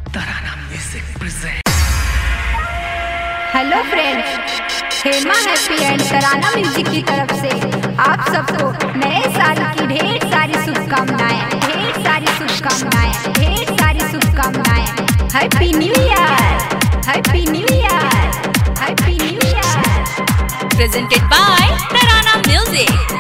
तराना music present. Hello friends, Hema happy and Tarana music की तरफ से आप सबको नए साल की ढेर सारी शुभकामनाएं, ढेर सारी शुभकामनाएं, ढेर सारी शुभकामनाएं। Happy new year, happy new year, happy new year. Presented by Tarana music.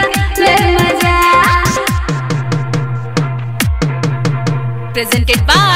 Presented by